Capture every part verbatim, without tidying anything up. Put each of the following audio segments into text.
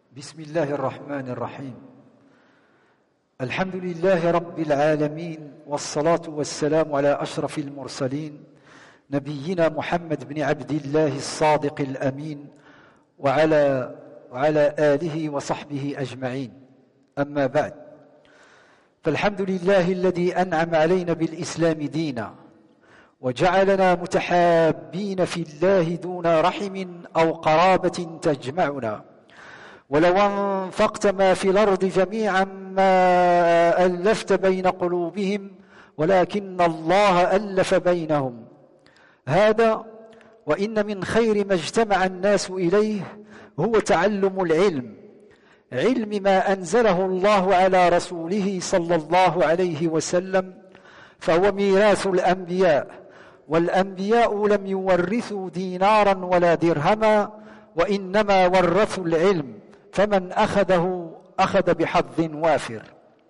بسم الله الرحمن الرحيم. الحمد لله رب العالمين، والصلاة والسلام على أشرف المرسلين نبينا محمد بن عبد الله الصادق الأمين وعلى, وعلى آله وصحبه أجمعين. أما بعد، فالحمد لله الذي أنعم علينا بالإسلام دينا وجعلنا متحابين في الله دون رحم أو قرابة تجمعنا. ولو أنفقت ما في الأرض جميعا ما ألفت بين قلوبهم ولكن الله ألف بينهم. هذا وإن من خير ما اجتمع الناس إليه هو تعلم العلم، علم ما أنزله الله على رسوله صلى الله عليه وسلم، فهو ميراث الأنبياء، والأنبياء لم يورثوا دينارا ولا درهما، وإنما ورثوا العلم، فمن أخذه أخذ بحظ وافر.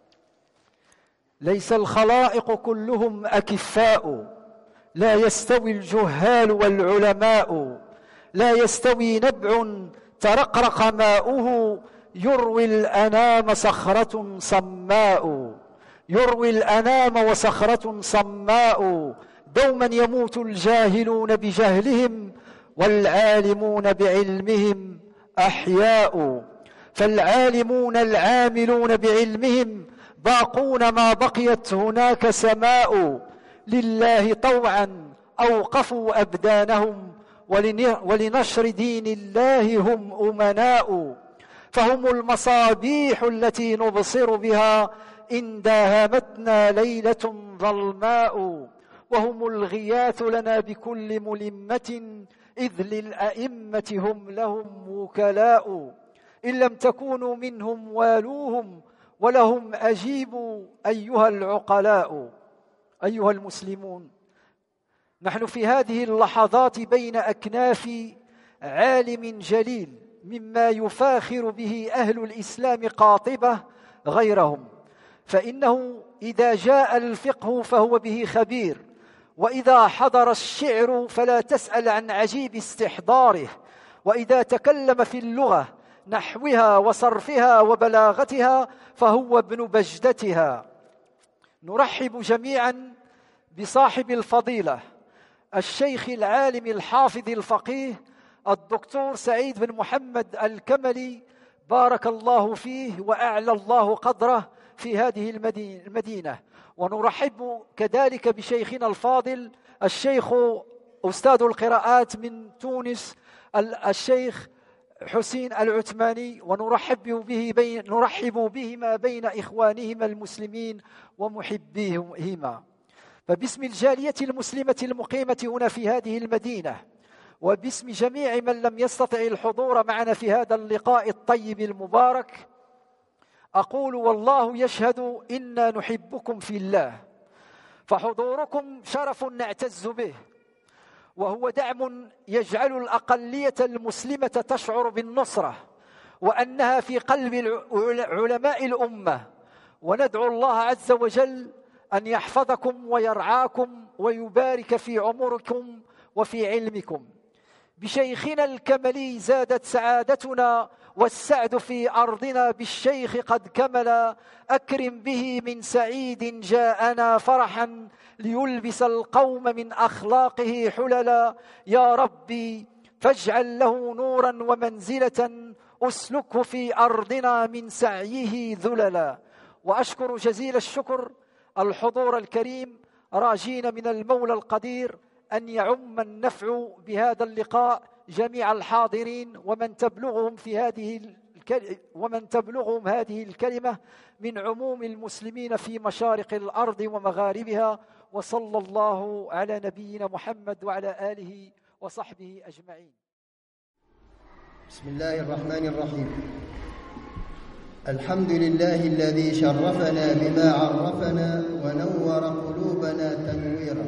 ليس الخلائق كلهم أكفاء، لا يستوي الجهال والعلماء، لا يستوي نبع ترقرق ماؤه، يروي الأنام صخرة صماء، يروي الأنام وصخرة صماء. دوما يموت الجاهلون بجهلهم والعالمون بعلمهم أحياء. فالعالمون العاملون بعلمهم باقون ما بقيت هناك سماء. لله طوعا أوقفوا أبدانهم، ولنشر دين الله هم أمناء. فهم المصابيح التي نبصر بها إن داهمتنا ليلة ظلماء، وهم الغياث لنا بكل ملمة، إذ للأئمة هم لهم وكلاء. إن لم تكونوا منهم والوهم، ولهم أجيبوا أيها العقلاء. أيها المسلمون، نحن في هذه اللحظات بين أكناف عالم جليل مما يفاخر به أهل الإسلام قاطبة غيرهم، فإنه إذا جاء الفقه فهو به خبير، وإذا حضر الشعر فلا تسأل عن عجيب استحضاره، وإذا تكلم في اللغة نحوها وصرفها وبلاغتها فهو ابن بجدتها. نرحب جميعا بصاحب الفضيلة الشيخ العالم الحافظ الفقيه الدكتور سعيد بن محمد الكملي، بارك الله فيه وأعلى الله قدره في هذه المدينة. ونرحب كذلك بشيخنا الفاضل الشيخ أستاذ القراءات من تونس الشيخ حسين العثماني، ونرحب به بين نرحب بهما بين إخوانهما المسلمين ومحبيهما. فباسم الجالية المسلمة المقيمة هنا في هذه المدينة، وباسم جميع من لم يستطع الحضور معنا في هذا اللقاء الطيب المبارك، أقول والله يشهد إنا نحبكم في الله، فحضوركم شرف نعتز به، وهو دعم يجعل الأقلية المسلمة تشعر بالنصرة وأنها في قلب علماء الأمة. وندعو الله عز وجل أن يحفظكم ويرعاكم ويبارك في عمركم وفي علمكم. بشيخنا الكملي زادت سعادتنا، والسعد في أرضنا بالشيخ قد كمل. أكرم به من سعيد جاءنا فرحا، ليلبس القوم من أخلاقه حللا. يا ربي فاجعل له نورا ومنزلة، أسلكه في أرضنا من سعيه ذللا. وأشكر جزيل الشكر الحضور الكريم، راجين من المولى القدير أن يعم النفع بهذا اللقاء جميع الحاضرين، ومن تبلغهم في هذه ومن تبلغهم هذه الكلمة من عموم المسلمين في مشارق الأرض ومغاربها. وصلى الله على نبينا محمد وعلى آله وصحبه أجمعين. بسم الله الرحمن الرحيم. الحمد لله الذي شرفنا بما عرفنا ونور قلوبنا تنويرا،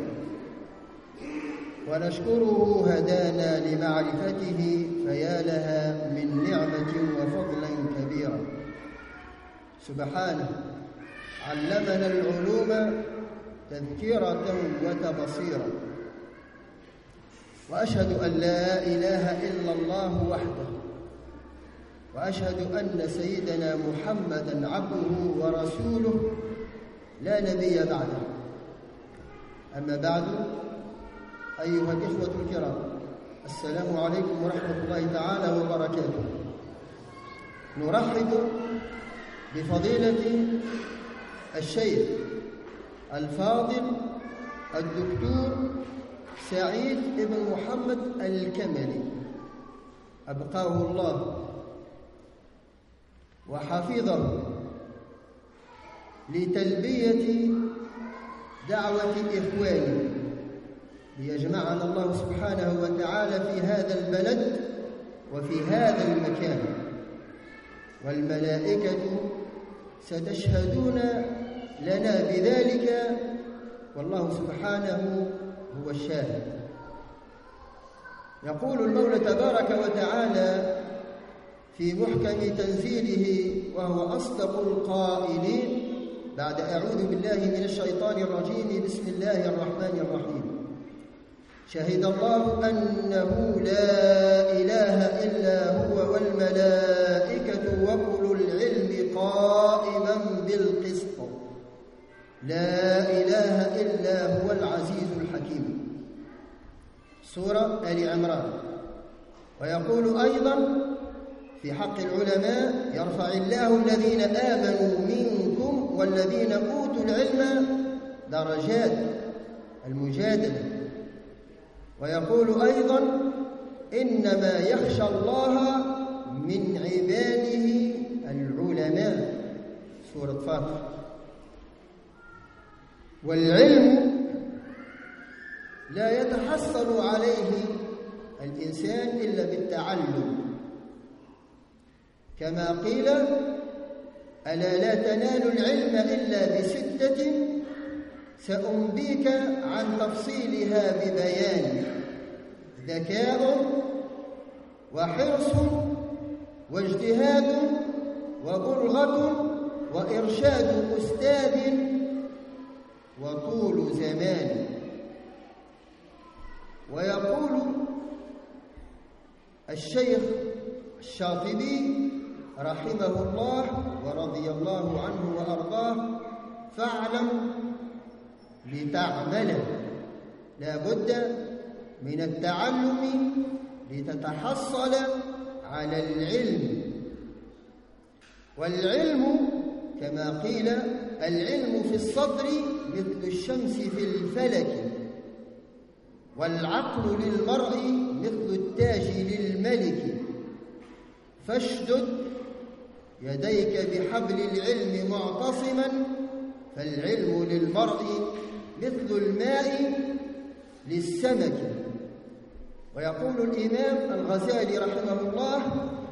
ونشكره هدانا لمعرفته، فيا لها من نعمة وفضل كبيرا. سبحانه علمنا العلوم تذكرة وتبصيرا، وأشهد أن لا إله إلا الله وحده وأشهد أن سيدنا محمدًا عبده ورسوله لا نبي بعده. أما بعد، أيها الإخوة الكرام، السلام عليكم ورحمة الله تعالى وبركاته. نرحب بفضيلة الشيخ الفاضل الدكتور سعيد بن محمد الكملي، أبقاه الله وحفظه، لتلبية دعوة إخوانه، ليجمعنا الله سبحانه وتعالى في هذا البلد وفي هذا المكان، والملائكة ستشهدون لنا بذلك، والله سبحانه هو الشاهد. يقول المولى تبارك وتعالى في محكم تنزيله وهو أصدق القائلين بعد أعوذ بالله من الشيطان الرجيم: بسم الله الرحمن الرحيم. شهد الله أنه لا إله إلا هو والملائكة وأولو العلم قائما بالقسط لا إله إلا هو العزيز الحكيم. سورة آل عمران. ويقول أيضا في حق العلماء: يرفع الله الذين آمنوا منكم والذين أوتوا العلم درجات، المجادلة. ويقول أيضا: إنما يخشى الله من عباده العلماء، سورة فاطر. والعلم لا يتحصل عليه الإنسان إلا بالتعلم، كما قيل: ألا لا تنال العلم إلا بستة سأنبيك عن تفصيلها ببيان: ذكاء وحرص واجتهاد وبلغة وإرشاد أستاذ وطول زمان. ويقول الشيخ الشاطبي رحمه الله ورضي الله عنه وأرضاه: فاعلم لتعمل. لا بد من التعلم لتتحصل على العلم. والعلم كما قيل: العلم في الصدر مثل الشمس في الفلك، والعقل للمرء مثل التاج للملك. فاشدد يديك بحبل العلم معتصما، فالعلم للمرء مثل الماء للسمك. ويقول الإمام الغزالي رحمه الله: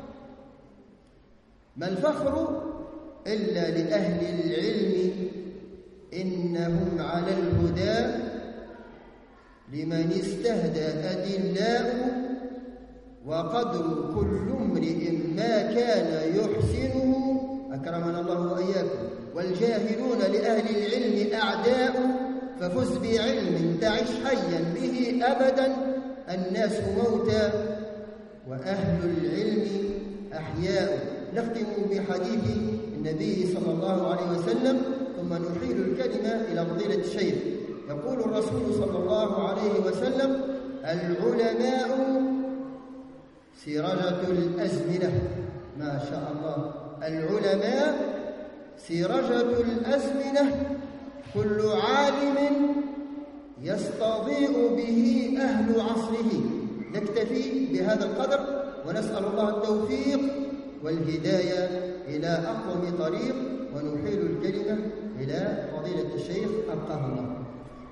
ما الفخر إلا لأهل العلم، إنهم على الهدى لمن استهدى أدلاء، وقدر كل امرئ ما كان يحسنه، أكرمنا الله وإياكم. والجاهلون لأهل العلم أعداء، ففز بعلم تعش حيا به أبدا، الناس موتى وأهل العلم أحياء. نختم بحديث النبي صلى الله عليه وسلم، ثم نحيل الكلمة إلى فضيلة الشيخ. يقول الرسول صلى الله عليه وسلم: العلماء سرجة الأزمنة. ما شاء الله، العلماء سرجة الأزمنة، كل عالم يستضيء به أهل عصره. نكتفي بهذا القدر، ونسأل الله التوفيق والهداية إلى أقوم طريق، ونحيل الكلمة إلى فضيلة الشيخ أبقاه الله.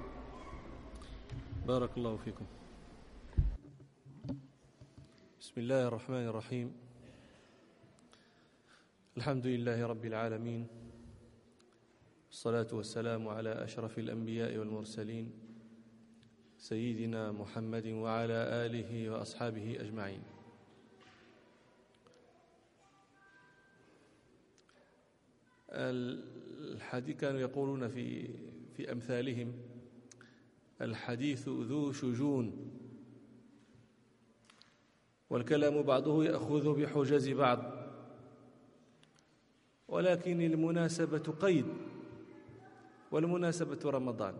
بارك الله فيكم. بسم الله الرحمن الرحيم. الحمد لله رب العالمين، والصلاة والسلام على أشرف الأنبياء والمرسلين سيدنا محمد وعلى آله وأصحابه أجمعين. الحديث كانوا يقولون في في أمثالهم: الحديث ذو شجون، والكلام بعضه يأخذ بحجز بعض، ولكن المناسبة قيد، والمناسبة رمضان.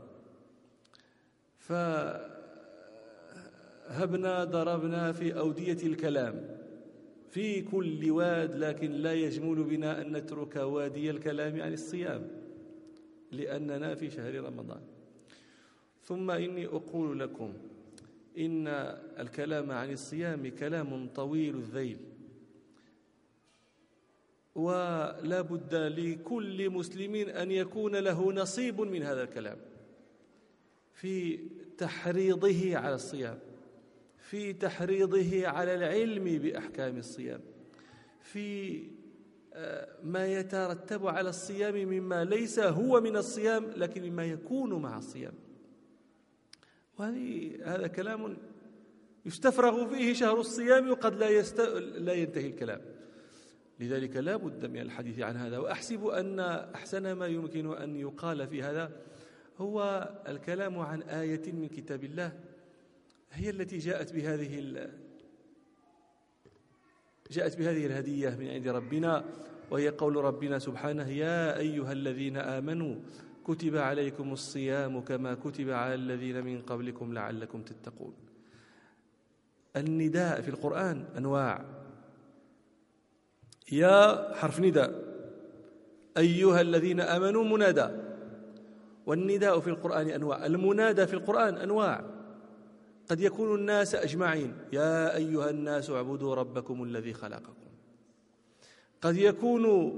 فهبنا ضربنا في أودية الكلام في كل واد، لكن لا يجمل بنا أن نترك وادي الكلام عن الصيام لأننا في شهر رمضان. ثم إني أقول لكم إن الكلام عن الصيام كلام طويل الذيل، ولا بد لكل مسلم أن يكون له نصيب من هذا الكلام في تحريضه على الصيام، في تحريضه على العلم بأحكام الصيام، في ما يترتب على الصيام مما ليس هو من الصيام لكن مما يكون مع الصيام. وهذه هذا كلام يستفرغ فيه شهر الصيام وقد لا, يست... لا ينتهي الكلام. لذلك لا بد من الحديث عن هذا. وأحسب أن أحسن ما يمكن أن يقال في هذا هو الكلام عن آية من كتاب الله هي التي جاءت بهذه ال... جاءت بهذه الهدية من عند ربنا، وهي قول ربنا سبحانه: يا أيها الذين آمنوا كتب عليكم الصيام كما كتب على الذين من قبلكم لعلكم تتقون. النداء في القرآن أنواع. يا حرف نداء، أيها الذين آمنوا منادى. والنداء في القرآن أنواع، المنادى في القرآن أنواع. قد يكون الناس أجمعين: يا أيها الناس اعبدوا ربكم الذي خلقكم. قد يكون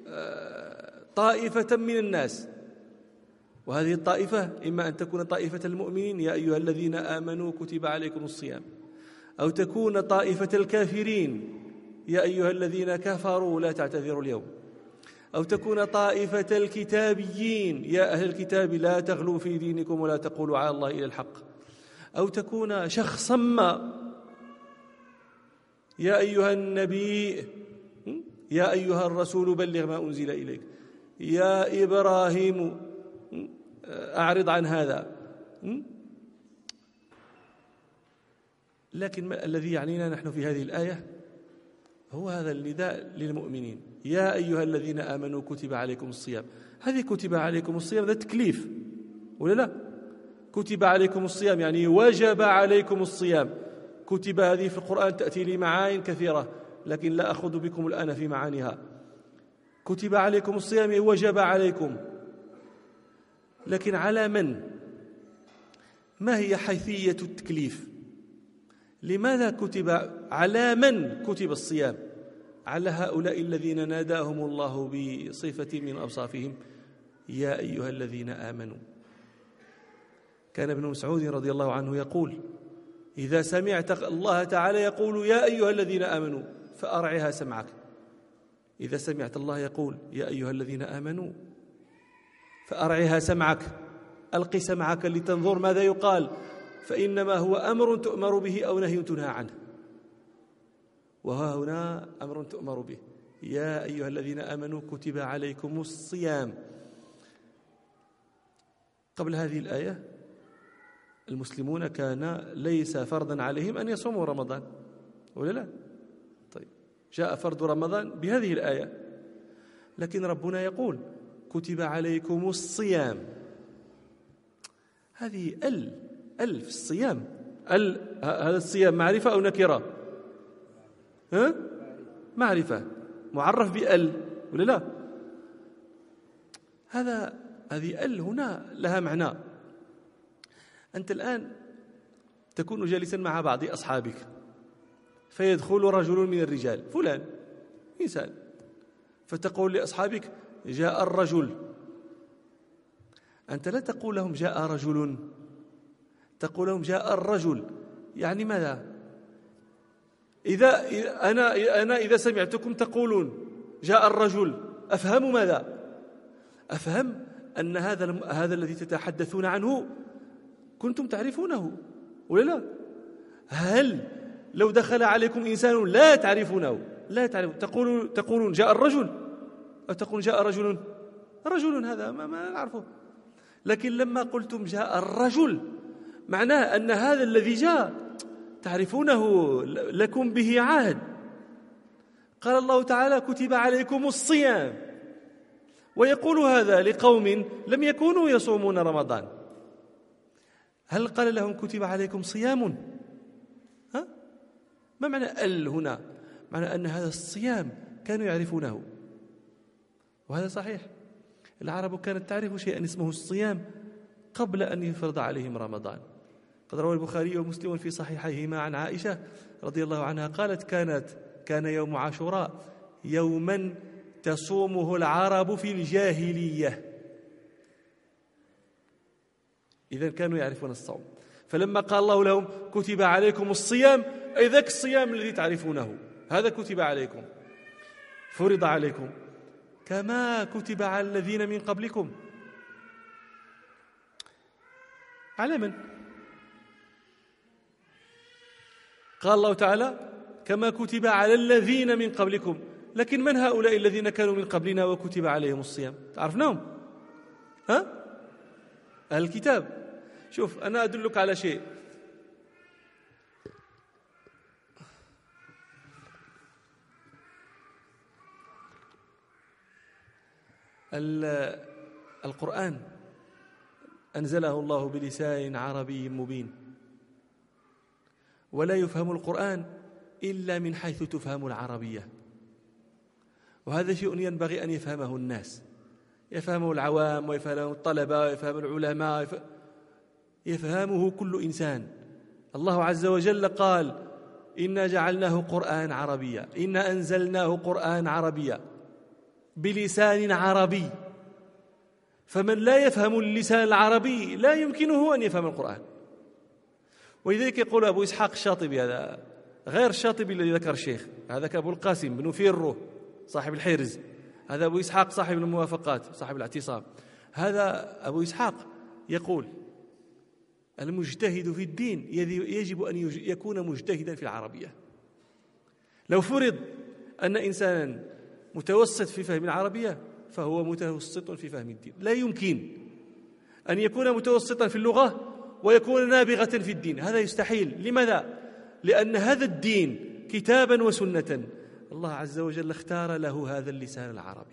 طائفة من الناس، وهذه الطائفة إما أن تكون طائفة المؤمنين: يا أيها الذين آمنوا كتب عليكم الصيام، أو تكون طائفة الكافرين: يا أيها الذين كفروا لا تعتذروا اليوم، أو تكون طائفة الكتابيين: يا أهل الكتاب لا تغلوا في دينكم ولا تقولوا على الله إلا الحق، أو تكون شخصا ما: يا أيها النبي، يا أيها الرسول بلغ ما أنزل إليك، يا إبراهيم أعرض عن هذا. لكن الذي يعنينا نحن في هذه الآية هو هذا النداء للمؤمنين: يا أيها الذين آمنوا كتب عليكم الصيام. هذه كتب عليكم الصيام ذا تكليف ولا لا؟ كتب عليكم الصيام يعني وجب عليكم الصيام. كتب هذه في القرآن تأتي لي معاني كثيرة، لكن لا أخذ بكم الآن في معانيها. كتب عليكم الصيام وجب عليكم، لكن على من؟ ما هي حيثية التكليف؟ لماذا كتب؟ على من كتب الصيام؟ على هؤلاء الذين ناداهم الله بصفة من أوصافهم: يا أيها الذين آمنوا. كان ابن مسعود رضي الله عنه يقول: إذا سمعت الله تعالى يقول يا أيها الذين آمنوا فأرعها سمعك. إذا سمعت الله يقول يا أيها الذين آمنوا فأرعها سمعك، ألقي سمعك لتنظر ماذا يقال، فإنما هو أمر تؤمر به أو نهي تنهى عنه. وها هنا أمر تؤمر به: يا أيها الذين آمنوا كتب عليكم الصيام. قبل هذه الآية المسلمون كان ليس فرضا عليهم أن يصوموا رمضان ولا لا؟ طيب، جاء فرض رمضان بهذه الآية، لكن ربنا يقول كتب عليكم الصيام. هذه ال ال في الصيام، ال هذا الصيام معرفة أو نكرة؟ ها؟ معرفة، معرف بال ولا لا؟ هذا هذه ال هنا لها معنى. أنت الآن تكون جالسا مع بعض أصحابك، فيدخل رجل من الرجال، فلان إنسان، فتقول لأصحابك جاء الرجل. أنت لا تقول لهم جاء رجل، تقول لهم جاء الرجل. يعني ماذا؟ إذا أنا أنا إذا سمعتكم تقولون جاء الرجل، أفهم ماذا؟ أفهم أن هذا هذا الذي تتحدثون عنه كنتم تعرفونه ولا لا؟ هل لو دخل عليكم إنسان لا تعرفونه، لا تعرفون، تقولون تقولون جاء الرجل، أو تقولون جاء رجل؟ رجل هذا ما, ما نعرفه. لكن لما قلتم جاء الرجل معناه أن هذا الذي جاء تعرفونه، لكم به عهد. قال الله تعالى كتب عليكم الصيام، ويقول هذا لقوم لم يكونوا يصومون رمضان. هل قال لهم كتب عليكم صيام؟ ها؟ ما معنى ال هنا؟ معنى أن هذا الصيام كانوا يعرفونه، وهذا صحيح. العرب كانت تعرف شيئا اسمه الصيام قبل أن يفرض عليهم رمضان. قد روى البخاري ومسلم في صحيحيهما عن عائشة رضي الله عنها قالت: كانت كان يوم عاشوراء يوما تصومه العرب في الجاهلية. إذن كانوا يعرفون الصوم، فلما قال الله لهم كتب عليكم الصيام، أي ذاك الصيام الذي تعرفونه هذا كتب عليكم، فرض عليكم كما كتب على الذين من قبلكم. على من؟ قال الله تعالى كما كتب على الذين من قبلكم، لكن من هؤلاء الذين كانوا من قبلنا وكتب عليهم الصيام؟ تعرفناهم؟ ها؟ أهل الكتاب. شوف، أنا أدلك على شيء. القرآن أنزله الله بلسان عربي مبين، ولا يفهم القرآن إلا من حيث تفهم العربية، وهذا شيء ينبغي أن يفهمه الناس، يفهمه العوام ويفهمه الطلبة ويفهمه العلماء، يفهمه كل إنسان. الله عز وجل قال: إنا جعلناه قرآن عربيا، إنا أنزلناه قرآن عربيا بلسان عربي. فمن لا يفهم اللسان العربي لا يمكنه أن يفهم القرآن. ولذلك يقول أبو إسحاق الشاطبي، هذا غير الشاطبي الذي ذكر الشيخ، هذا أبو القاسم بن فيرو صاحب الحرز، هذا أبو إسحاق صاحب الموافقات صاحب الاعتصام. هذا أبو إسحاق يقول: المجتهد في الدين يجب أن يكون مجتهدا في العربية. لو فرض أن إنسانا متوسط في فهم العربية فهو متوسط في فهم الدين. لا يمكن أن يكون متوسطا في اللغة ويكون نابغة في الدين، هذا يستحيل. لماذا؟ لأن هذا الدين كتابا وسنة الله عز وجل اختار له هذا اللسان العربي.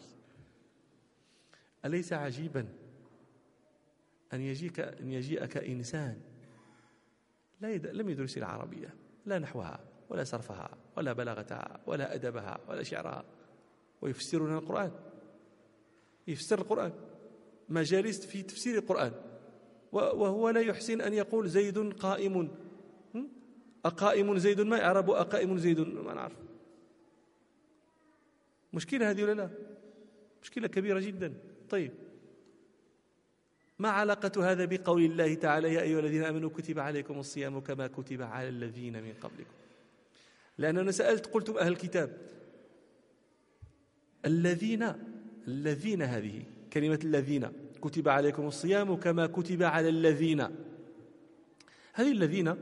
أليس عجيبا أن يجيك أن يجيئك إنسان لا لم يدرس العربية، لا نحوها ولا صرفها ولا بلاغتها ولا أدبها ولا شعرها، ويفسر لنا القرآن، يفسر القرآن، مجالس في تفسير القرآن، وهو لا يحسن أن يقول زيد قائم. أقائم زيد؟ ما يعرب أقائم زيد، ما نعرف. مشكلة هذه ولا لا؟ مشكلة كبيرة جدا. طيب، ما علاقة هذا بقول الله تعالى: يا أيها الذين آمنوا كتب عليكم الصيام كما كتب على الذين من قبلكم؟ لأن أنا سألت قلت أهل الكتاب الذين الذين هذه كلمة الذين، كتب عليكم الصيام كما كتب على الذين، هذه الذين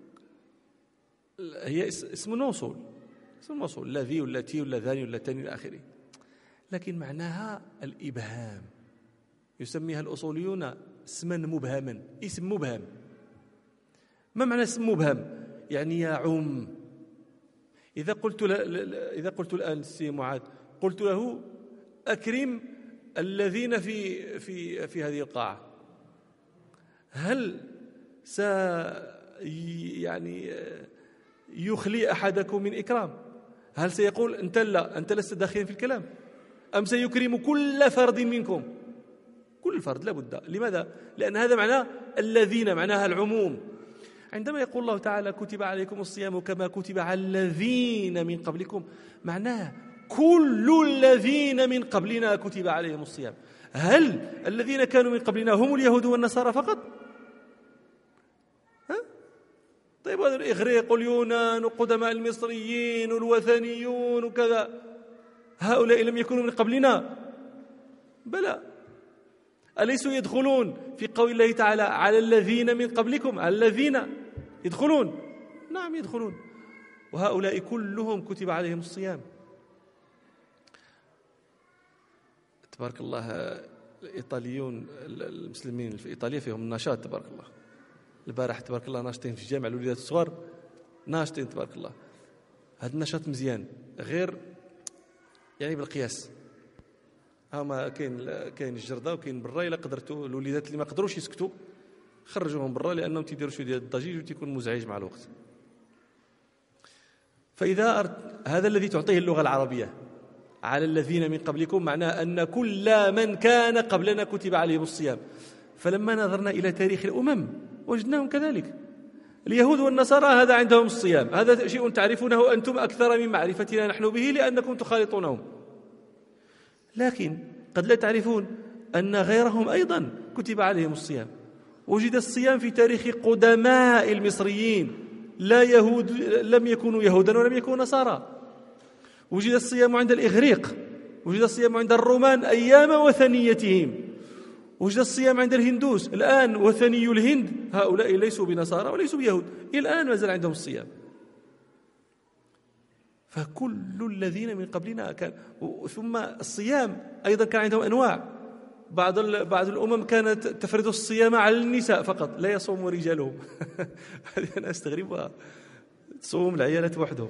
هي اسم موصول، اسم موصول، الذي والتي واللذان واللتان إلى آخره، لكن معناها الإبهام، يسميها الأصوليون اسما مبهما، اسم مبهم. ما معنى اسم مبهم؟ يعني يعم. إذا قلت إذا قلت الآن السي معاذ، قلت له: أكرم الذين في في في هذه القاعة، هل س يعني يخلي أحدكم من إكرام؟ هل سيقول أنت لا أنت لست داخلا في الكلام، أم سيكرم كل فرد منكم؟ كل فرد لابد. لماذا؟ لأن هذا معناه الذين، معناها العموم. عندما يقول الله تعالى: كتب عليكم الصيام كما كتب على الذين من قبلكم، معناه كل الذين من قبلنا كتب عليهم الصيام. هل الذين كانوا من قبلنا هم اليهود والنصارى فقط؟ ها؟ طيب، هذا الإغريق واليونان وقدماء المصريين والوثنيون وكذا، هؤلاء لم يكونوا من قبلنا؟ بلى. أليسوا يدخلون في قول الله تعالى: على الذين من قبلكم؟ على الذين يدخلون، نعم يدخلون، وهؤلاء كلهم كتب عليهم الصيام. تبارك الله، الإيطاليون المسلمين في إيطاليا فيهم نشاط تبارك الله. البارح تبارك الله ناشطين في الجامع، الوليدات الصغار ناشطين تبارك الله. هذا النشاط مزيان، غير يعني بالقياس. هما كاين كاين الجرده وكاين برا. الا قدرتوا الوليدات اللي ما قدروش يسكتوا خرجوهم برا، لانهم تيديروا شويه ديال الضجيج وتيكون مزعج مع الوقت. فاذا أرد هذا الذي تعطيه اللغه العربيه على الذين من قبلكم معناه ان كل من كان قبلنا كتب عليهم الصيام. فلما نظرنا الى تاريخ الامم وجدناهم كذلك. اليهود والنصارى هذا عندهم الصيام، هذا شيء تعرفونه أنتم أكثر من معرفتنا نحن به لأنكم تخالطونهم. لكن قد لا تعرفون أن غيرهم أيضا كتب عليهم الصيام. وجد الصيام في تاريخ قدماء المصريين، لا يهود، لم يكونوا يهودا ولم يكونوا نصارى. وجد الصيام عند الإغريق، وجد الصيام عند الرومان أيام وثنيتهم، وجد الصيام عند الهندوس. الآن وثني الهند هؤلاء ليسوا بنصارى وليسوا بيهود، الآن ما زال عندهم الصيام. فكل الذين من قبلنا كان. ثم الصيام أيضا كان عندهم أنواع. بعض بعض الأمم كانت تفرض الصيام على النساء فقط، لا يصوم رجالهم. هذه أنا أستغربها، تصوم العيالات وحدهم.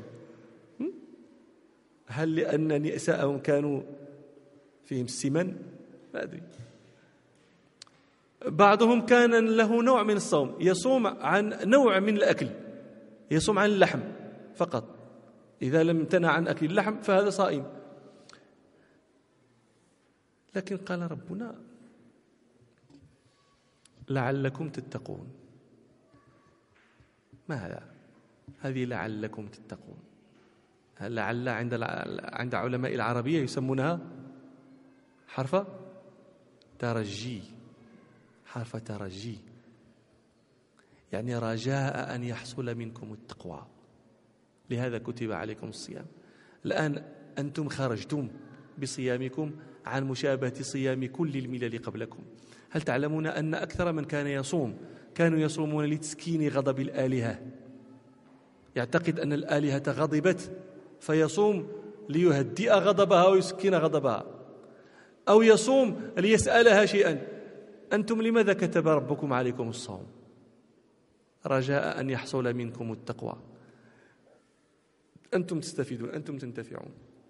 هل لأن نساءهم كانوا فيهم السمن؟ لا أدري. بعضهم كان له نوع من الصوم، يصوم عن نوع من الأكل، يصوم عن اللحم فقط. إذا لم يمتنع عن أكل اللحم فهذا صائم. لكن قال ربنا لعلكم تتقون. ما هذا؟ هذه لعلكم تتقون. لعل عند عند علماء العربية يسمونها حرف ترجي، حرف ترجي، يعني رجاء أن يحصل منكم التقوى، لهذا كتب عليكم الصيام. الآن أنتم خرجتم بصيامكم عن مشابهة صيام كل الملل قبلكم. هل تعلمون أن أكثر من كان يصوم كانوا يصومون لتسكين غضب الآلهة؟ يعتقد أن الآلهة غضبت فيصوم ليهدئ غضبها ويسكن غضبها، أو يصوم ليسألها شيئا. أنتم لماذا كتب ربكم عليكم الصوم؟ رجاء أن يحصل منكم التقوى. أنتم تستفيدون، أنتم تنتفعون.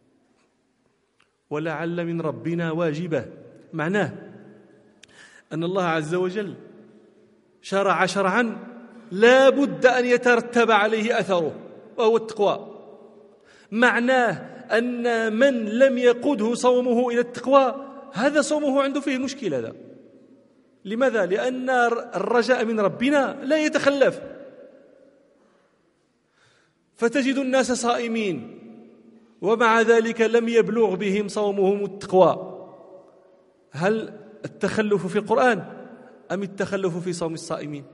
ولعل من ربنا واجبة، معناه أن الله عز وجل شرع شرعا لا بد أن يترتب عليه أثره، وهو التقوى. معناه أن من لم يقده صومه إلى التقوى هذا صومه عنده فيه مشكلة. هذا لماذا؟ لأن الرجاء من ربنا لا يتخلف. فتجد الناس صائمين ومع ذلك لم يبلغ بهم صومهم التقوى. هل التخلف في القرآن أم التخلف في صوم الصائمين؟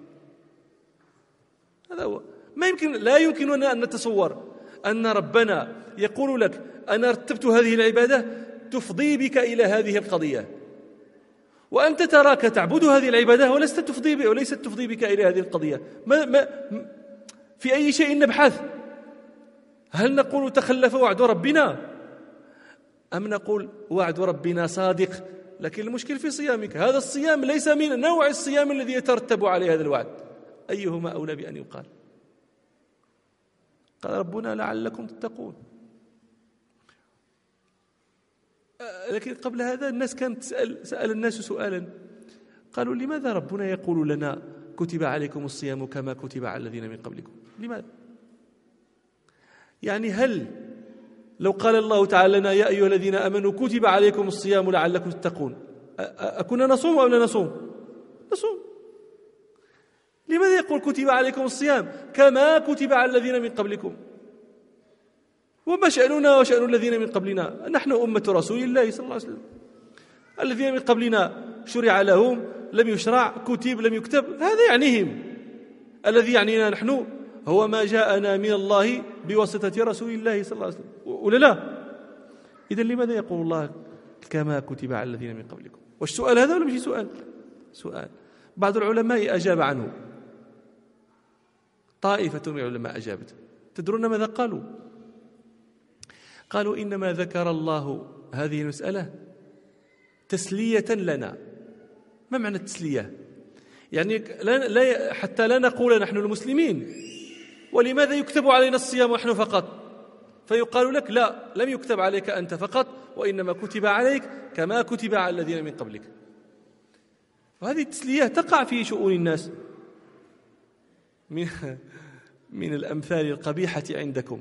هذا هو. ما يمكن، لا يمكننا أن نتصور أن ربنا يقول لك أنا رتبت هذه العبادة تفضي بك إلى هذه القضية، وأنت تراك تعبد هذه العبادة ولست تفضي بك وليست تفضي بك إلى هذه القضية. ما ما في أي شيء نبحث؟ هل نقول تخلف وعد ربنا، أم نقول وعد ربنا صادق لكن المشكل في صيامك؟ هذا الصيام ليس من نوع الصيام الذي يترتب عليه هذا الوعد. أيهما أولى بأن يقال؟ قال ربنا لعلكم تتقون. لكن قبل هذا الناس كانت تسأل سأل الناس سؤالا، قالوا لماذا ربنا يقول لنا كتب عليكم الصيام كما كتب على الذين من قبلكم؟ لماذا؟ يعني هل لو قال الله تعالى لنا يا أيها الذين آمنوا كتب عليكم الصيام لعلكم تتقون، أكنا نصوم أو لا نصوم؟ نصوم. لماذا يقول كتب عليكم الصيام كما كتب على الذين من قبلكم؟ وما شأننا وشأن الذين من قبلنا؟ نحن أمة رسول الله صلى الله عليه وسلم. الذين من قبلنا شرع لهم، لم يشرع، كتب لم يكتب، هذا يعنيهم. الذي يعنينا نحن هو ما جاءنا من الله بواسطة رسول الله صلى الله عليه وسلم، ولا لا؟ إذن لماذا يقول الله كما كتب على الذين من قبلكم؟ والسؤال هذا ولا مش سؤال؟ سؤال. بعض العلماء أجاب عنه، طائفة من العلماء أجابت. تدرون ماذا قالوا؟ قالوا إنما ذكر الله هذه المسألة تسلية لنا. ما معنى التسلية؟ يعني لا لا حتى لا نقول نحن المسلمين ولماذا يكتب علينا الصيام ونحن فقط؟ فيقال لك لا، لم يكتب عليك أنت فقط، وإنما كتب عليك كما كتب على الذين من قبلك. وهذه التسلية تقع في شؤون الناس. من, من الأمثال القبيحة عندكم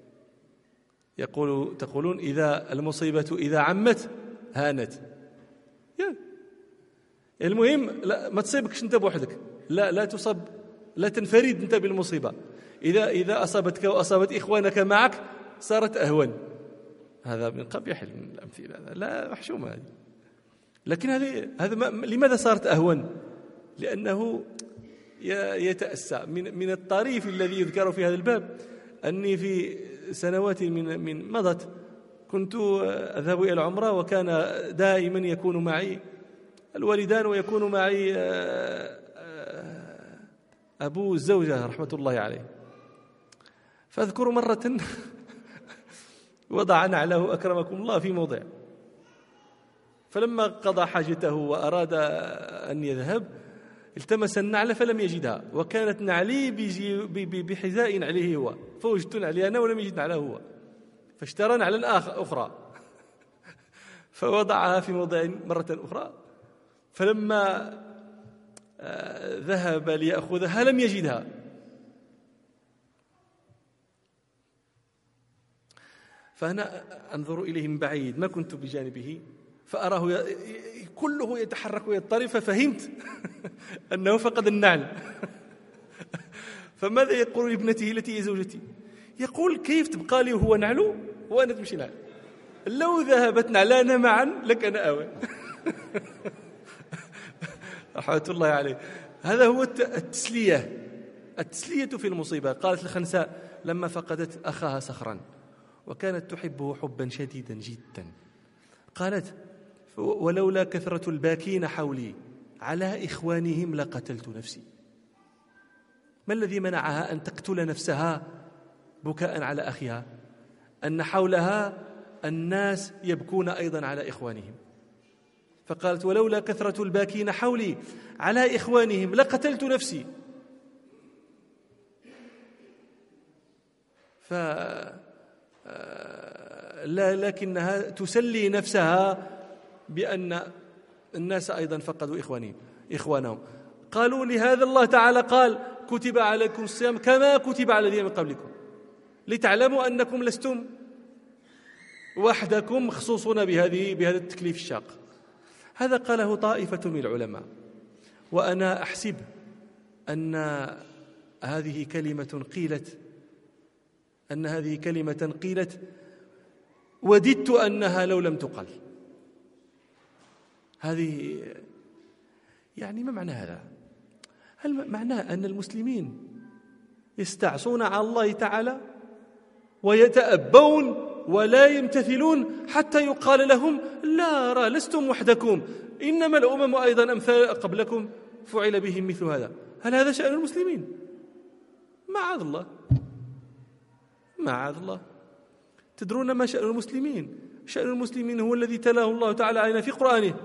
يقول تقولون إذا المصيبة إذا عمت هانت. يعني المهم لا ما تصيبكش أنت بوحدك، لا لا تصب، لا تنفرد أنت بالمصيبة. إذا إذا أصابتك وأصابت إخوانك معك صارت أهون. هذا من قبيح الأمثلة، لا محشومة هذه. لكن هذه هذا لماذا صارت أهون؟ لأنه يتأسى. من من الطريف الذي يذكر في هذا الباب أني في سنوات من من مضت كنت أذهب إلى العمرة، وكان دائما يكون معي الوالدان ويكون معي أبو الزوجة رحمة الله عليه. فأذكر مرة وضع نعله أكرمكم الله في موضع، فلما قضى حاجته وأراد أن يذهب التمس النعل فلم يجدها، وكانت نعلي بحذاء نعله هو، فوجدت نعلي أنا ولم يجد نعله هو، فاشترى نعلا أخرى فوضعها في موضع مرة أخرى، فلما ذهب ليأخذها لم يجدها، فأنا أنظر إليه من بعيد، ما كنت بجانبه، فأراه كله يتحرك ويضطرب، ففهمت أنه فقد النعل. فماذا يقول لابنته التي هي زوجتي؟ يقول كيف تبقى لي وهو نعله وأنا تمشي نعل؟ لو ذهبت نعلانا معا لكان أوان. رحمة الله عليه. هذا هو التسلية، التسلية في المصيبة. قالت الخنساء لما فقدت أخاها صخرا وكانت تحبه حبا شديدا جدا، قالت ولولا كثرة الباكين حولي على إخوانهم لقتلت نفسي. ما الذي منعها أن تقتل نفسها بكاء على أخيها؟ أن حولها الناس يبكون أيضا على إخوانهم، فقالت ولولا كثرة الباكين حولي على إخوانهم لقتلت نفسي. ف لا لكنها تسلي نفسها بأن الناس أيضا فقدوا إخوانهم إخوانهم. قالوا لهذا الله تعالى قال كتب عليكم الصيام كما كتب على الذين من قبلكم لتعلموا أنكم لستم وحدكم مخصوصون بهذه بهذا التكليف الشاق. هذا قاله طائفة من العلماء، وأنا أحسب أن هذه كلمة قيلت أن هذه كلمة قيلت وددت أنها لو لم تقل. هذه يعني ما معنى هذا؟ هل معناه أن المسلمين يستعصون على الله تعالى ويتأبون ولا يمتثلون حتى يقال لهم لا را لستم وحدكم إنما الأمم أيضا أمثال قبلكم فعل بهم مثل هذا؟ هل هذا شأن المسلمين؟ معاذ الله، معاذ الله. تدرون ما شأن المسلمين؟ شأن المسلمين هو الذي تلاه الله تعالى علينا في قرآنه.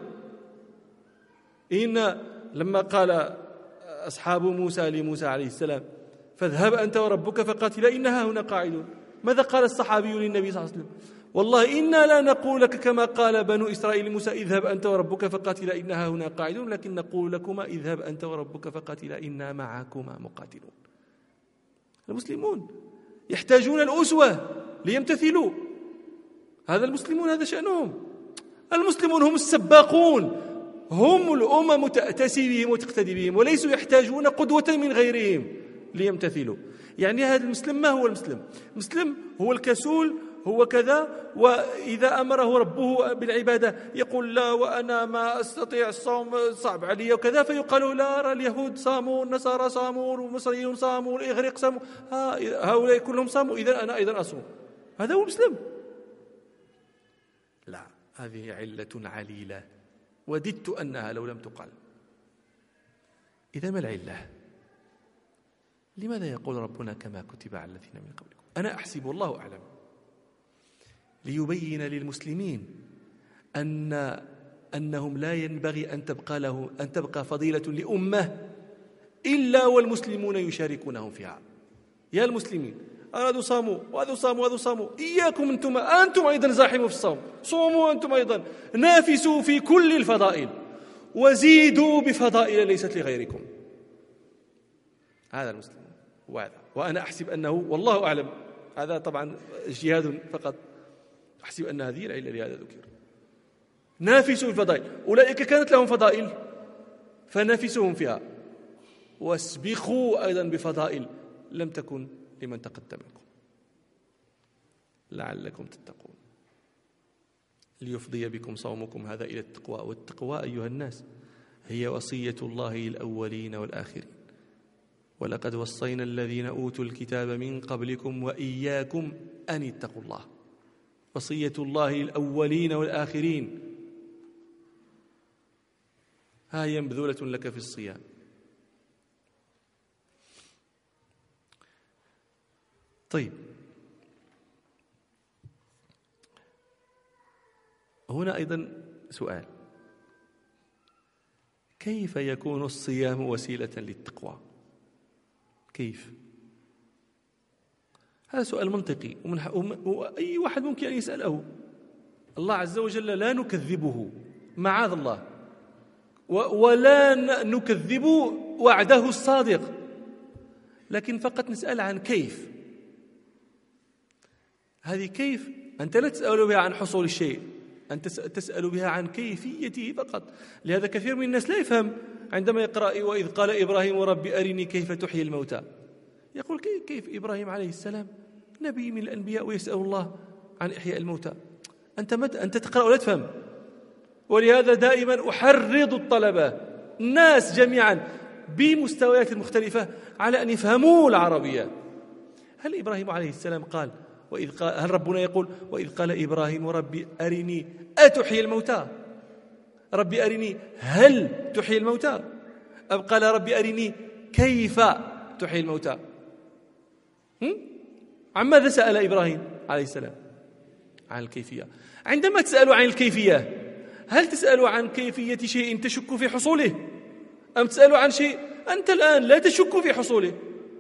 إن لما قال أصحاب موسى لموسى عليه السلام فاذهب أنت وربك فقاتلا إنها هنا قاعدون، ماذا قال الصحابي للنبي صلى الله عليه وسلم؟ والله إنا لا نقول لك كما قال بنو إسرائيل لموسى اذهب أنت وربك فقاتلا إنها هنا قاعدون، لكن نقول لكما اذهب أنت وربك فقاتلا إنا معكما مقاتلون. المسلمون يحتاجون الأسوة ليمتثلوا. هذا المسلمون هذا شأنهم. المسلمون هم السباقون، هم الأمم تأتسي بهم وتقتدي بهم، وليسوا يحتاجون قدوة من غيرهم ليمتثلوا. يعني هذا المسلم ما هو المسلم؟ المسلم هو الكسول، هو كذا، وإذا أمره ربه بالعبادة يقول لا وأنا ما أستطيع الصوم صعب علي وكذا، فيقال لا اليهود صاموا، النصارى صاموا، والمصريون صاموا، الإغريق صاموا، هؤلاء كلهم صاموا إذن أنا أيضا أصوم. هذا هو المسلم؟ لا، هذه علة عليلة وددت أنها لو لم تقل. إذا ما العلة؟ لماذا يقول ربنا كما كتب على الذين من قبلكم؟ أنا أحسب والله أعلم ليبين للمسلمين أن أنهم لا ينبغي أن تبقى له أن تبقى فضيلة لأمة إلا والمسلمون يشاركونهم فيها. يا المسلمين هذو صاموا وهذو صاموا وهذو صاموا، إياكم أنتم أنتم أيضا زاحموا في الصوم، صوموا أنتم أيضا، نافسوا في كل الفضائل وزيدوا بفضائل ليست لغيركم. هذا المسلم وهذا، وأنا أحسب أنه والله أعلم، هذا طبعا اجتهاد فقط، أحسب أن هذه العلة لهذا ذكر. نافسوا الفضائل، أولئك كانت لهم فضائل فنافسوهم فيها، واسبقوا أيضا بفضائل لم تكن لمن تقدمكم لعلكم تتقون. ليفضي بكم صومكم هذا إلى التقوى، والتقوى أيها الناس هي وصية الله للأولين والآخرين، ولقد وصينا الذين أوتوا الكتاب من قبلكم وإياكم أن اتقوا الله. وصية الله للأولين والآخرين، ها هي مبذولة لك في الصيام. طيب، هنا أيضا سؤال: كيف يكون الصيام وسيلة للتقوى؟ كيف؟ هذا سؤال منطقي وأي واحد ممكن أن يسأله. الله عز وجل لا نكذبه معاذ الله، ولا نكذب وعده الصادق، لكن فقط نسأل عن كيف. هذه كيف أنت لا تسأل بها عن حصول الشيء، أنت تسأل بها عن كيفيته فقط. لهذا كثير من الناس لا يفهم عندما يقرأ وإذ قال إبراهيم رب أرني كيف تحيي الموتى، يقول كيف إبراهيم عليه السلام نبي من الأنبياء ويسأل الله عن إحياء الموتى؟ أنت مت... أنت تقرأ ولا تفهم. ولهذا دائما أحرض الطلبة الناس جميعا بمستويات مختلفة على أن يفهموا العربية. هل إبراهيم عليه السلام قال وإذ قال هل ربنا يقول وإذ قال إبراهيم ربي أرني أتحيي الموتى؟ ربي أرني هل تحيي الموتى؟ أم قال ربي أرني كيف تحيي الموتى؟ عن ماذا سأل إبراهيم عليه السلام؟ عن الكيفية. عندما تسأل عن الكيفية، هل تسأل عن كيفية شيء تشك في حصوله، أم تسأل عن شيء أنت الآن لا تشك في حصوله،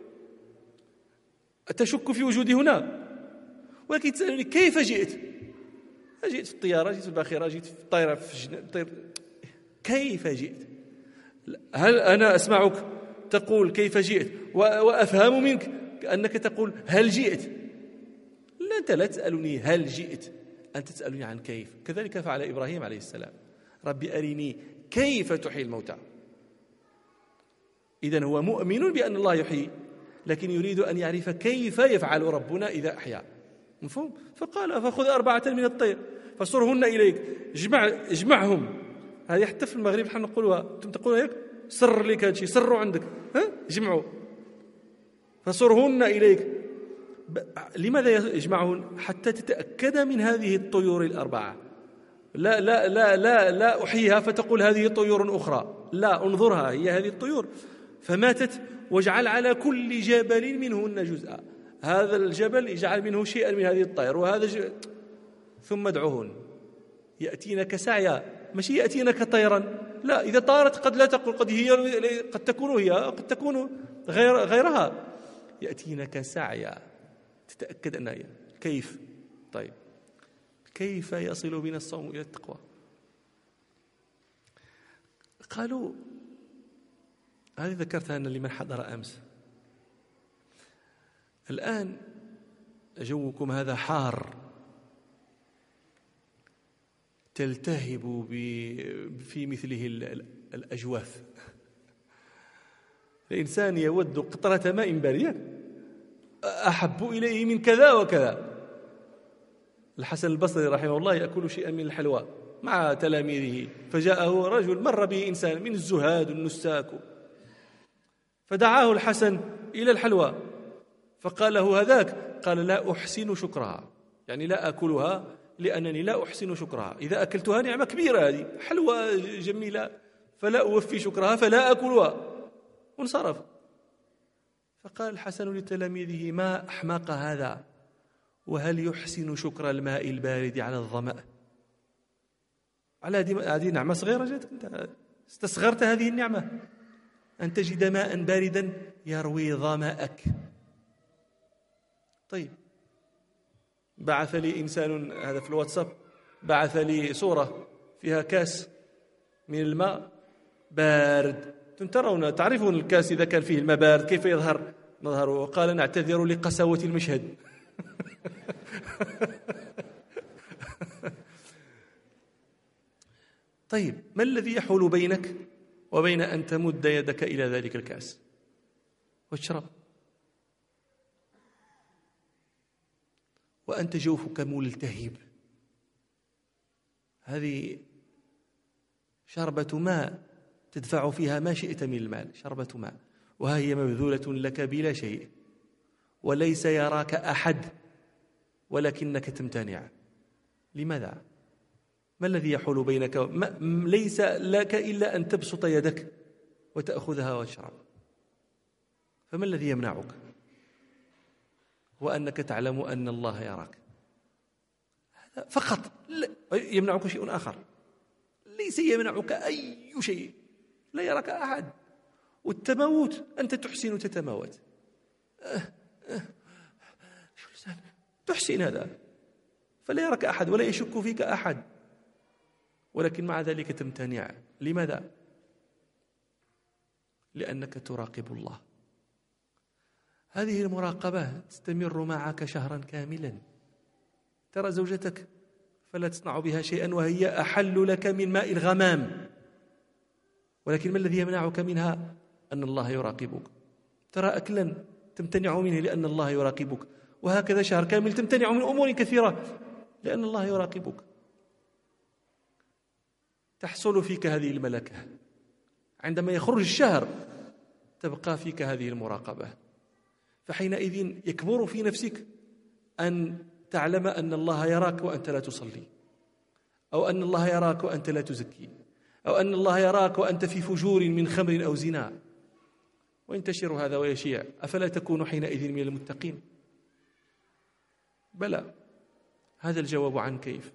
تشك في وجوده هنا، ولكن تسألني كيف جئت؟ جئت في الطيارة، جئت في الباخرة، جئت في الطائرة، في الطير. كيف جئت؟ هل أنا أسمعك تقول كيف جئت وأفهم منك أنك تقول هل جئت؟ لا، أنت لا تسألني هل جئت، أنت تسألني عن كيف. كذلك فعل إبراهيم عليه السلام، ربي أرني كيف تحيي الموتى. إذن هو مؤمن بأن الله يحيي، لكن يريد أن يعرف كيف يفعل ربنا إذا أحيا. مفهوم؟ فقال فخذ أربعة من الطير فصرهن إليك، اجمع اجمعهم. هذه حتى في المغرب نحن نقولها، أنتم تقولوا هيك، سر لك هذا الشيء، سروا عندك، ها اجمعوا فصرهن إليك. لماذا يجمعهن؟ حتى تتأكد من هذه الطيور الأربعة. لا لا لا لا لا أحييها فتقول هذه طيور أخرى، لا، انظرها هي هذه الطيور. فماتت واجعل على كل جبل منهن جزءا، هذا الجبل يجعل منه شيئا من هذه الطير، وهذا ج... ثم ادعوهن يأتينك سعيا، ماشي يأتينك طيرا، لا، إذا طارت قد لا تقول قد هي قد تكون هي قد تكون غير غيرها، يأتينك سعيا، تتأكد أنها هي. كيف؟ طيب، كيف يصل بنا الصوم إلى التقوى؟ قالوا هذه ذكرتها أن لمن حضر أمس. الآن جوكم هذا حار، تلتهب في مثله الأجواف. الإنسان يود قطرة ماء باردة أحب إليه من كذا وكذا. الحسن البصري رحمه الله يأكل شيئا من الحلوى مع تلاميذه، فجاءه رجل مر به إنسان من الزهاد النساك، فدعاه الحسن إلى الحلوى فقال له هذاك، قال لا أحسن شكرها، يعني لا أكلها لأنني لا أحسن شكرها، إذا أكلتها نعمة كبيرة، هذه حلوى جميلة فلا أوفي شكرها فلا أكلها، وانصرف. فقال الحسن لتلاميذه ما أحمق هذا، وهل يحسن شكر الماء البارد على الظمأ؟ على هذه نعمة صغيرة جدا، أنت استصغرت هذه النعمة، أن تجد ماء باردا يروي ظمأك. طيب بعث لي إنسان، هذا في الواتساب، بعث لي صورة فيها كاس من الماء بارد، ترون تعرفون الكاس إذا كان فيه الماء بارد كيف يظهر مظهره، قال نعتذر لقساوة المشهد. طيب ما الذي يحول بينك وبين أن تمد يدك إلى ذلك الكاس واشرب وأنت جوفك ملتهب؟ هذه شربة ماء تدفع فيها ما شئت من المال، شربة ماء، وهي مبذولة لك بلا شيء، وليس يراك أحد ولكنك تمتنع. لماذا؟ ما الذي يحول بينك؟ ما ليس لك إلا أن تبسط يدك وتأخذها وتشرب، فما الذي يمنعك؟ هو أنك تعلم أن الله يراك، هذا فقط. يمنعك شيء آخر، ليس يمنعك أي شيء، لا يراك أحد. والتموت أنت تحسن تتموت، أه أه تحسن هذا، فلا يراك أحد ولا يشك فيك أحد، ولكن مع ذلك تمتنع. لماذا؟ لأنك تراقب الله. هذه المراقبة تستمر معك شهرا كاملا. ترى زوجتك فلا تصنع بها شيئا وهي أحل لك من ماء الغمام، ولكن ما الذي يمنعك منها؟ أن الله يراقبك. ترى أكلا تمتنع منه لأن الله يراقبك، وهكذا شهر كامل تمتنع من أمور كثيرة لأن الله يراقبك. تحصل فيك هذه الملكة، عندما يخرج الشهر تبقى فيك هذه المراقبة، فحينئذ يكبر في نفسك أن تعلم أن الله يراك وأنت لا تصلي، أو أن الله يراك وأنت لا تزكي، أو أن الله يراك وأنت في فجور من خمر أو زنا، وينتشر هذا ويشيع. أفلا تكون حينئذ من المتقين؟ بلى. هذا الجواب عن كيف.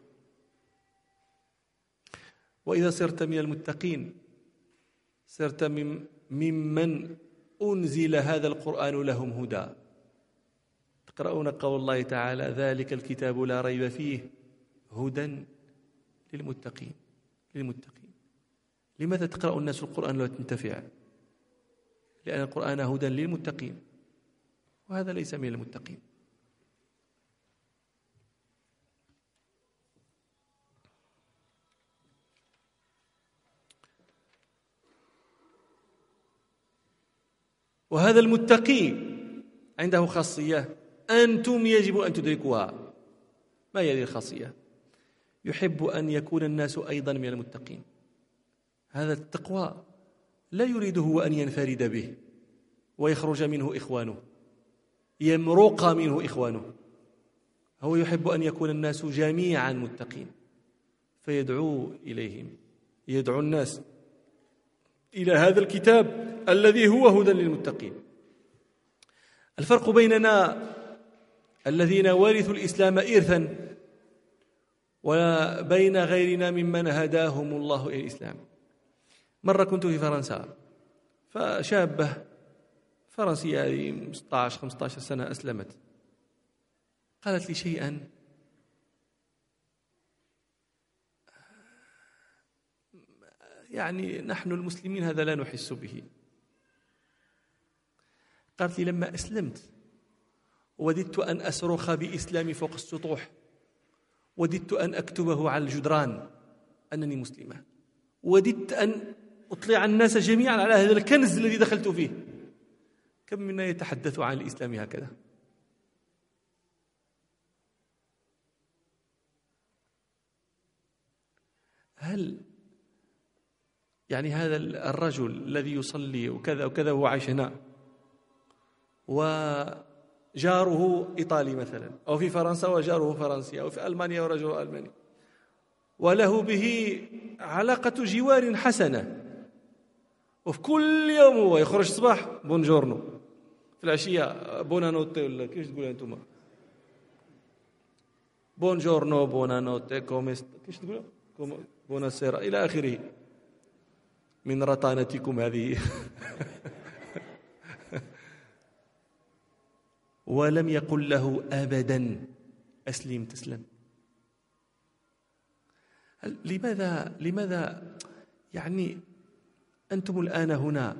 وإذا صرت من المتقين صرت ممن أنزل هذا القرآن لهم هدى. تقرؤون قول الله تعالى: ذلك الكتاب لا ريب فيه هدى للمتقين. للمتقين. لماذا تقرأ الناس القرآن لا تنتفع؟ لأن القرآن هدى للمتقين، وهذا ليس من المتقين. وهذا المتقي عنده خاصية أنتم يجب أن تدركوها. ما هي هذه الخاصية؟ يحب أن يكون الناس أيضا من المتقين. هذا التقوى لا يريد هو أن ينفرد به ويخرج منه إخوانه، يمرق منه إخوانه. هو يحب أن يكون الناس جميعا متقين، فيدعو إليهم، يدعو الناس إلى هذا الكتاب الذي هو هدى للمتقين. الفرق بيننا الذين ورثوا الإسلام إرثا وبين غيرنا ممن هداهم الله إلى الإسلام. مرة كنت في فرنسا، فشابة فرنسية ستة عشر خمسة عشر سنة أسلمت، قالت لي شيئا يعني نحن المسلمين هذا لا نحس به. قالت لي: لما أسلمت وددت أن أصرخ بإسلامي فوق السطوح، وددت أن أكتبه على الجدران أنني مسلمة، وددت أن أطلع الناس جميعا على هذا الكنز الذي دخلت فيه. كم منا يتحدث عن الإسلام هكذا؟ هل يعني هذا الرجل الذي يصلي وكذا وكذا وهو عايش هنا، وجاره إيطالي مثلا، أو في فرنسا وجاره فرنسي، أو في ألمانيا ورجل ألماني، وله به علاقة جوار حسنة، وفي كل يوم هو يخرج الصباح بونجورنو، في العشية بونانوتي، ولا كيف تقولوا أنتم؟ بونجورنو، بونانوتي، كوميست، كيف تقولوا؟ بوناسيرا إلى آخره من رطانتكم هذه. ولم يقل له أبدا أسلم تسلم. لماذا لماذا يعني أنتم الآن هنا،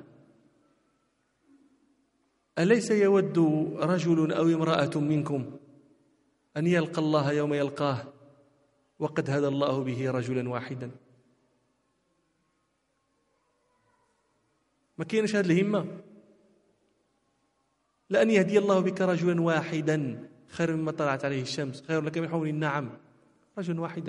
أليس يود رجل أو امرأة منكم أن يلقى الله يوم يلقاه وقد هدى الله به رجلا واحدا؟ ما كاينش هذه الهمة؟ لأن يهدي الله بك رجلا واحدا خير مما طلعت عليه الشمس، خير لك من حول النعم. رجلا واحدا،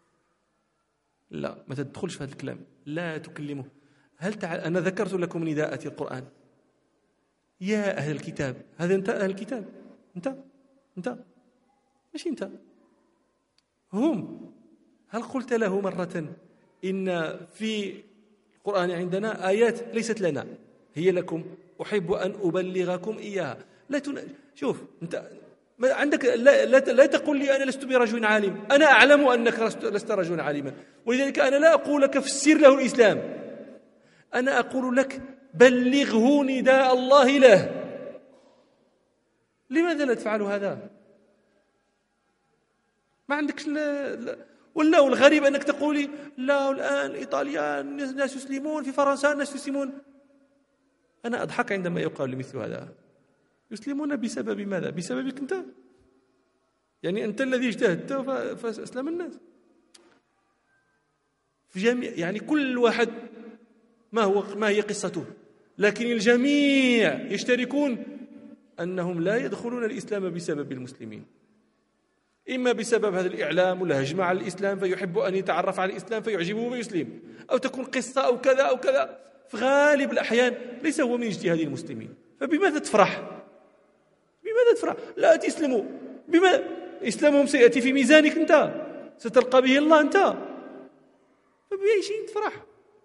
لا ما تدخلش في هذا الكلام، لا تكلمه. هل تعال أنا ذكرت لكم نداءة القرآن يا أهل الكتاب، هذا أنت أهل الكتاب، أنت أنت ماشي أنت، هم. هل قلت له مرة إن في القرآن عندنا آيات ليست لنا هي لكم، أحب أن أبلغكم إياها؟ لا تن... شوف أنت ما عندك، لا, لا, لا تقول لي أنا لست برجل عالم، أنا أعلم أنك لست رجلا عالما، ولذلك أنا لا أقول لك فسر له الإسلام، أنا أقول لك بلغه نداء الله له. لماذا لا تفعل هذا؟ ما عندكش لا لا. ولا والغريب أنك تقولي لا الآن إيطاليا الناس يسلمون، في فرنسا الناس يسلمون. أنا أضحك عندما يقال مثل هذا. يسلمون بسبب ماذا؟ بسببك أنت؟ يعني أنت الذي اجتهدت فأسلم الناس؟ في جميع يعني كل واحد ما هو ما هي قصته، لكن الجميع يشتركون أنهم لا يدخلون الإسلام بسبب المسلمين، إما بسبب هذا الإعلام والهجمة على الإسلام فيحب أن يتعرف على الإسلام فيعجبه ويسلم، أو تكون قصة أو كذا أو كذا. في غالب الأحيان ليس هو من اجتهاد المسلمين. فبماذا تفرح؟ بماذا تفرح؟ لا تسلموا. بما إسلامهم سيأتي في ميزانك أنت، ستلقى به الله أنت، فبأي شيء تفرح؟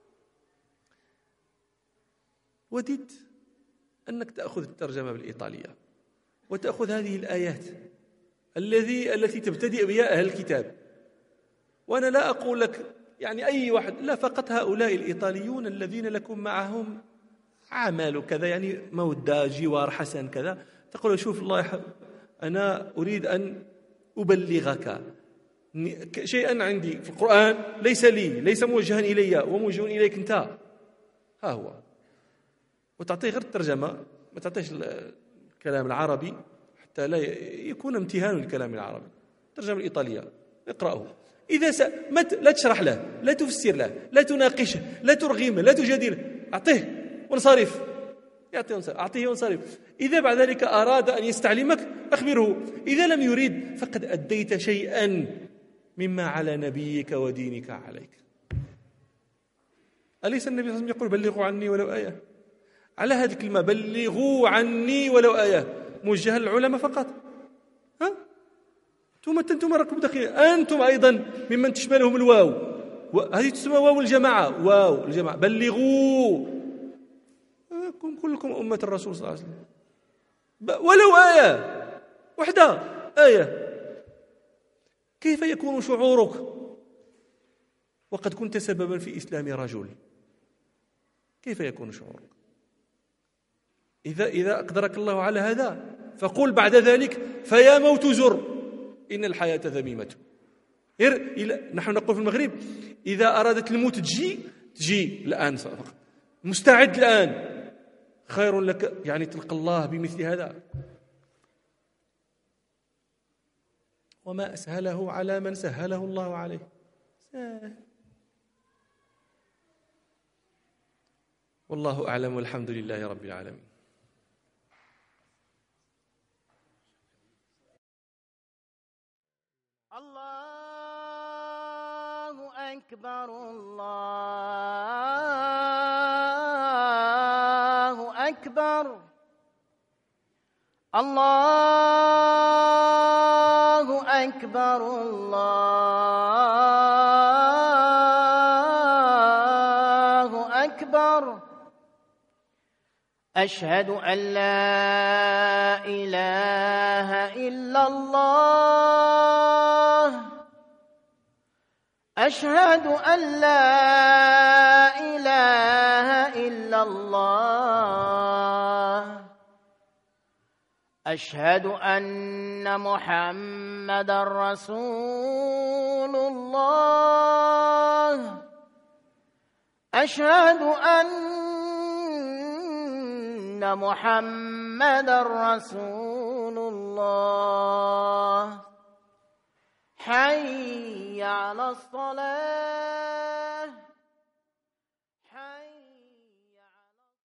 وددت أنك تأخذ الترجمة بالإيطالية وتأخذ هذه الآيات الذي التي تبتدئ بها أهل الكتاب. وأنا لا أقول لك يعني أي واحد، لا، فقط هؤلاء الإيطاليون الذين لكم معهم عمل كذا، يعني مودة جوار حسن كذا، تقول شوف الله يحب، أنا أريد أن أبلغك شيئا عندي في القرآن ليس لي، ليس موجها إلي وموجه إليك أنت، ها هو. وتعطيه غير الترجمة، ما تعطيش الكلام العربي حتى لا يكون امتهان للكلام العربي. الترجمة الإيطالية اقرأه. إذا س... مت... لا تشرح له، لا تفسر له، لا تناقشه، لا ترغمه، لا تجادله، أعطيه وانصرف، يعطيه وانصرف، أعطيه وانصرف. إذا بعد ذلك أراد أن يستعلمك أخبره، إذا لم يريد فقد أديت شيئا مما على نبيك ودينك عليك. أليس النبي صلى الله عليه وسلم يقول بلغوا عني ولو آية؟ على هذه الكلمة بلغوا عني ولو آية موجهة للعلماء فقط، ها؟ ثم أنتم راكم داخلين، أنتم أيضا ممن تشملهم الواو، هذه تسمى واو الجماعة، واو الجماعة، بلغوا، كلكم أمة الرسول صلى الله عليه وسلم، ولو آية واحدة، آية. كيف يكون شعورك وقد كنت سببا في إسلام رجل؟ كيف يكون شعورك؟ إذا إذا أقدرك الله على هذا فقل بعد ذلك فيا موت زر إن الحياة ذميمة. نحن نقول في المغرب إذا أرادت الموت تجي تجي الآن فقط، مستعد الآن، خير لك يعني تلقى الله بمثل هذا. وما أسهله على من سهله الله عليه، سهل. والله أعلم والحمد لله رب العالمين. الله أكبر الله أكبر الله أكبر الله أكبر. أشهد أن لا إله إلا الله أشهد أن لا إله إلا الله أشهد أن محمدًا رسول الله أشهد أن محمدًا رسول الله حي على الصلاة